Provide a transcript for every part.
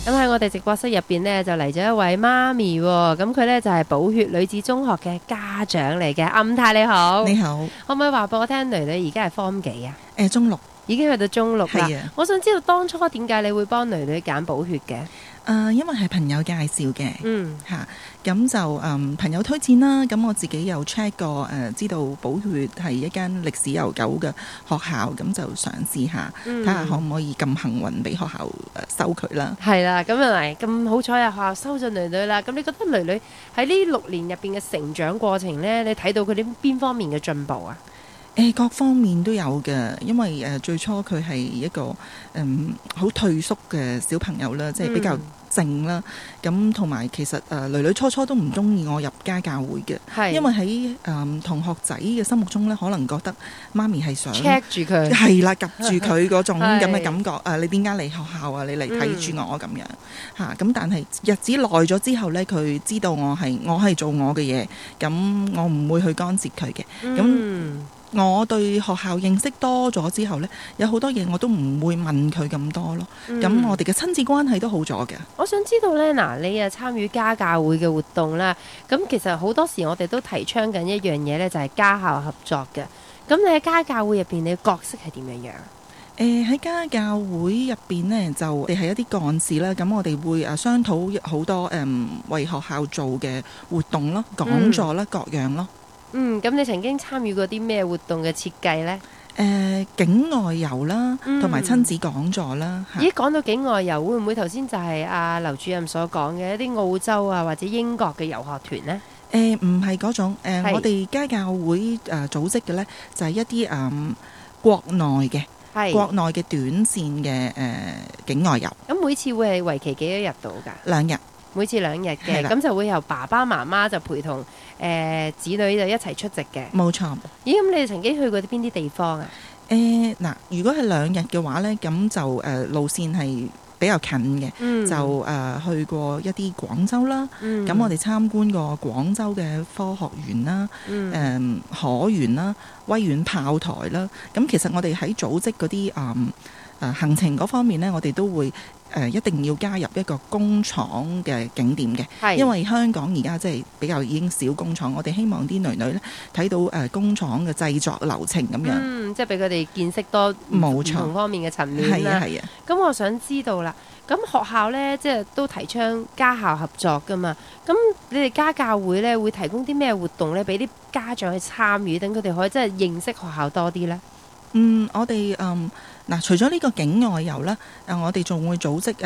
咁喺我哋直播室入邊呢，就嚟咗一位媽咪喎，咁佢呢就係寶血女子中學嘅家長嚟嘅，暗太你好， 你好， 可唔可以話俾我聽，女女而家係 Form 幾啊？ 中六， 已經去到中六啦係啊。 我想知道當初點解你會幫女女揀寶血嘅？ 因為係朋友介紹嘅， 嗯， 咁就朋友推薦啦。咁我自己有 check 過，知道寶血係一間歷史悠久嘅學校，咁就嘗試下睇下可唔可以咁幸運俾學校收佢啦。 係啦，咁啊嚟咁好彩啊，學校收咗女女啦。咁你覺得女女喺呢6年入邊嘅成長過程呢，你睇到佢啲邊方面嘅進步啊？ 各方面都有嘅，因為最初佢係一個好退縮嘅小朋友啦，即係比較靜啦。咁同埋其實女女初初都唔中意我入家教會嘅， 係因為喺同學仔嘅心目中咧，可能覺得媽咪係想 check 住佢， 係啦，及住佢嗰種咁嘅係感覺。你點解嚟學校啊？你嚟睇住我咁樣嚇。咁但係日子耐咗之後咧，佢知道我係做我嘅嘢，咁我唔會去干涉佢嘅。咁我對學校認識多咗之後呢，有好多嘢我都唔會問佢咁多咯。咁我哋嘅親子關係都好咗嘅。 我想知道呢，嗱，你啊參與家教會嘅活動啦，咁其實好多時我哋都提倡緊一樣嘢呢，就係家校合作嘅。咁你喺家教會入邊，你嘅角色係點樣樣？ 喺家教會入邊呢，就我哋係一啲幹事啦。咁我哋會商討好多為學校做嘅活動咯、講座啦、各樣咯。 咁你曾經參與過啲咩活動嘅設計呢？ 境外遊啦，同埋親子講座啦。 咦，講到境外遊，會唔會頭先就係阿劉主任所講嘅一啲澳洲啊或者英國嘅遊學團呢？ 唔係嗰種。我哋家教會組織嘅呢，就係一啲國內嘅短線嘅境外遊。 咁每次會係為期幾多日到㗎？2日。每次2日嘅，咁就會由爸爸媽媽就陪同子女就一齊出席嘅。 冇錯。 咦，咁你哋曾經去過啲邊啲地方啊？ 嗱，如果係2日嘅話呢，咁就路線係比較近嘅，就去過一啲廣州啦。咁我哋參觀過廣州嘅科學園啦，可園啦，威遠炮台啦。咁其實我哋喺組織嗰啲行程嗰方面呢，我哋都會一定要加入一個工廠嘅景點嘅，因為香港而家即係比較已經少工廠，我哋希望啲女女呢睇到工廠嘅製作流程咁樣， 即係俾佢哋見識多唔同方面嘅層面啦。 係啊。 咁我想知道啦，咁學校呢，即係都提倡家校合作噶嘛？咁你哋家教會呢，會提供啲咩活動呢？俾啲家長去參與，等佢哋可以真係認識學校多啲呢？ 我哋除咗呢個境外遊啦，我哋仲會組織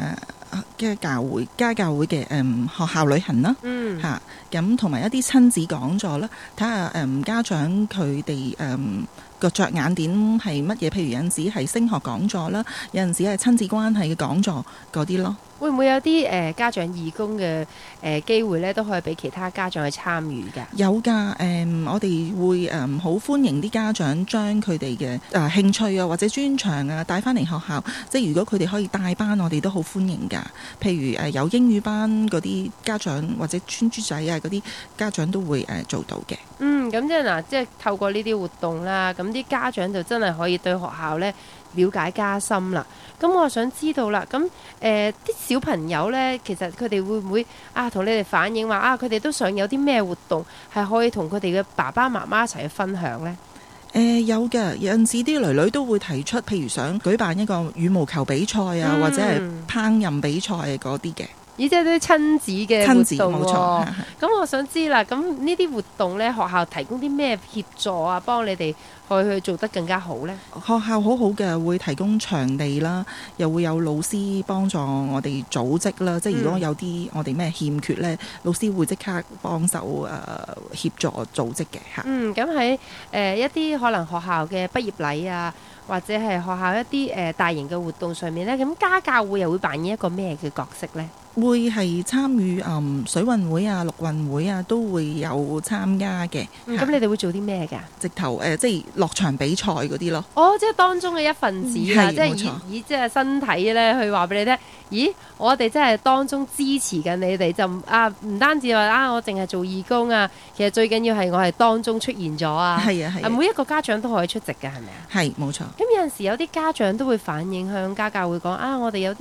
家教會嘅學校旅行啦，咁同埋一啲親子講座啦，睇下家長佢哋個着眼點係乜嘢？譬如有陣時係升學講座啦，有陣時係親子關係嘅講座嗰啲咯。 會唔會有啲家長義工嘅機會咧，都可以俾其他家長去參與㗎？ 有㗎，我哋會好歡迎啲家長將佢哋嘅興趣啊或者專長啊帶翻嚟學校，即係如果佢哋可以帶班，我哋都好歡迎㗎。譬如有英語班嗰啲家長或者村豬仔啊嗰啲家長都會做到嘅。 咁即係嗱，即係透過呢啲活動啦，咁啲家長就真係可以對學校咧了解加深啦。咁我想知道啦，咁啲小朋友呢，其實佢哋會唔會同你哋反映話佢哋都想有啲咩活動係可以同佢哋嘅爸爸媽媽一齊去分享呢？ 有嘅，有陣時啲女女都會提出，譬如想舉辦一個羽毛球比賽啊，或者係烹飪比賽嗰啲嘅。 即係啲親子嘅活動喎。 冇錯。 咁我想知啦，咁呢啲活動呢，學校提供啲咩協助啊，幫你哋去做得更加好呢？ 學校好好嘅，會提供場地啦，又會有老師幫助我哋組織啦。即係如果有啲我哋咩欠缺呢，老師會即刻幫手協助組織嘅嚇。 咁喺一啲可能學校嘅畢業禮啊，或者係學校一啲大型嘅活動上面呢，咁家教會又會扮演一個咩嘅角色呢？ 會係參與水運會啊、陸運會啊，都會有參加嘅。 咁你哋會做啲咩㗎？ 直頭即係落場比賽嗰啲咯。 即係當中嘅一份子啦，即係以即係身體咧去話俾你聽。咦，我哋真係當中支持緊你哋，就唔單止話我淨係做義工啊，其實最緊要係我係當中出現咗啊。 係啊， 每一個家長都可以出席㗎，係咪啊？ 係冇錯。 咁有陣時有啲家長都會反映向家教會講我哋有啲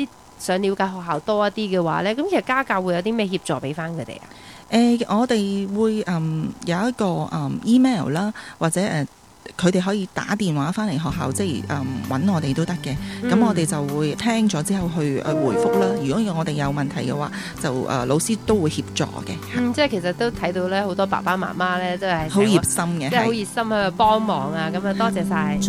想了解學校多一啲嘅話咧，咁其實家教會有啲咩協助俾翻佢哋啊？ 我哋會有一個email 啦，或者佢哋可以打電話翻嚟學校，即係揾我哋都得嘅。咁我哋就會聽咗之後去回覆啦。如果我哋有問題嘅話，就老師都會協助嘅。 即係其實都睇到咧，好多爸爸媽媽咧都係好熱心嘅， 即係好熱心去幫忙啊！咁啊，多謝晒。